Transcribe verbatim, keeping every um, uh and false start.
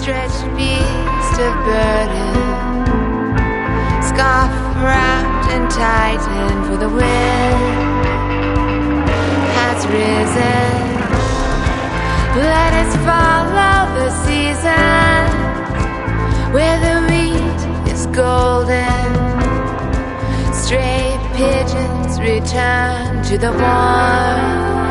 outstretched beast of burden, scarf wrapped and tightened, for the wind has risen. Let us follow the seasons where the wheat is golden. Stray pigeons return to the warm